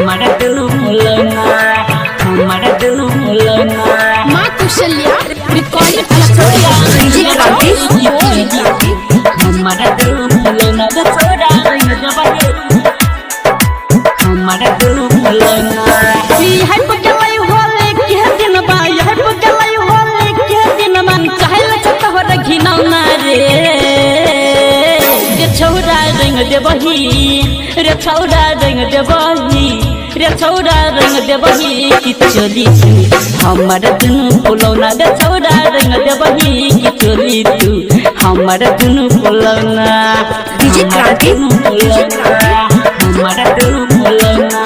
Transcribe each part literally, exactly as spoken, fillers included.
हमारा दुनु फुलौना हमारा दुनु फुलौना माँ कुशल्या रिकॉर्डिंग छोड़ा हमारा दुनु फुलौना छोड़ा हमारा दुनु फुलौना यह पगलाई होले के दिन बा यह पगलाई होले के दिन मन कहल छत हो घिनौना रे रे छौरा रंग देबही रे छौरा रंग देबही रे छौरा रंग देबही कि चली तू हमर दुनु फुलौना रे छौरा रंग देबही कि चली तू हमर दुनु फुलौना डीजे क्रांति हमारा दुनु फुलौना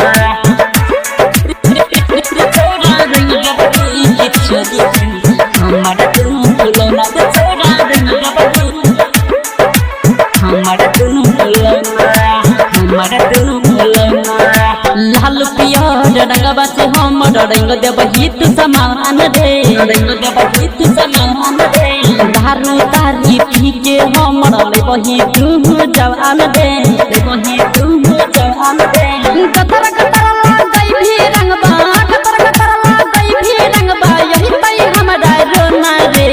हमारा दुनु फुलौना छोड़ा हमारा दुनु फुलौना हमारा दुनु फुलौना लाल पियर रंगवा से हम रंग देबही तू समान रे रंग देबही तू समान रे दारू तारी पी के हम लेबही तू जवान रे देबही तू जवान रे कतर कतर गई भी रंगबा कतर कतर गई भी रंगबा यही तई हमरा रोना रे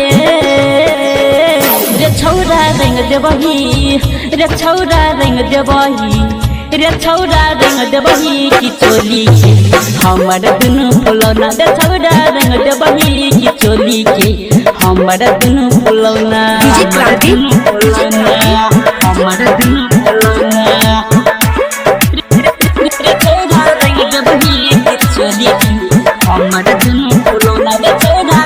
रे छौरा रंग देबही रे छौरा रंग देबही रे छौरा रंग देबही कि चोली के हमर दुनु फुलौना रे छौरा रंग देबही कि चोली के हमर दुनु फुलौना डीजे क्रांति हमारा दुनु फुलौना रे छौरा रंग देबही कि चोली के हमारा दुनु फुलौना छोड़ा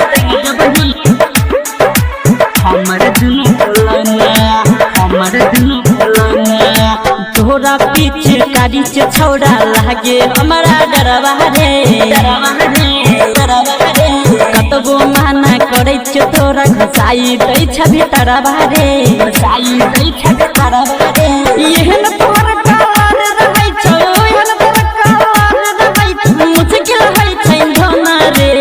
हमारा दुनु फुलौना हमारा दुनु फुलौना तोरा पीछे कारी से छौड़ा लागे हमारा डरवा रे डरवा रे डरवा रे कतबो माना करे छे तोरा घसाई दै छ भीतरवा रे साई दै छ डरवा रे एहन तोर काल रहै छौ एहन तोर काल रहै छौ मुश्किल होइ छै धोना रे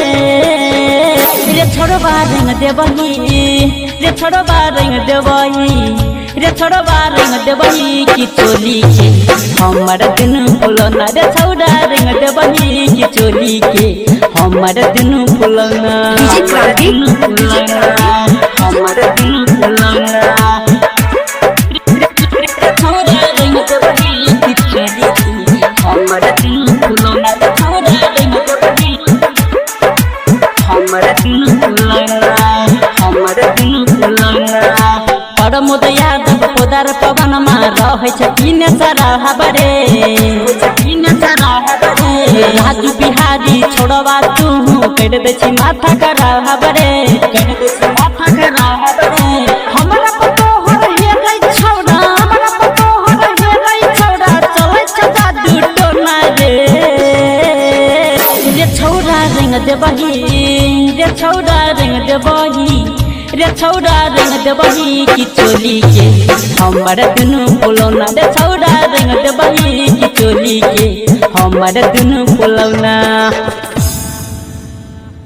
रे छोड़बा रंग देबही रे छोड़बा रंग देबही रे छोड़बा रंग देबही कि चोली के हमर दुनु फुलौना रे छौड़ा रंग देबही कि चोली के हमर दुनु फुलौना डीजे क्रांति हमारा दुनु फुलौना छौड़ा रंग देबही कि चोली के हमारा दुनु फुलौना छोड़ा हमारा दुनु फुलौना हमारा दुनु फुलौना परमोद यादव पोदार पवन मा रहै छथिन सारा हबरे छथिन सारा हबरे राजू बिहारी छोड़वा तू कर दे छी माथा करा हबरे कर दे छी माथा करा हबरे हमरा पतो हर हे गई छौड़ा हमरा पतो हर हे गई छौड़ा चलै छ जादू टोना रे रे छौड़ा रंग देबही रे छौड़ा रंग देबही रे छौड़ा रंग देबही कि चोली के हमर दुनु फुलौना रे छौड़ा रंग देबही कि चोली के हमर दुनु फुलौना।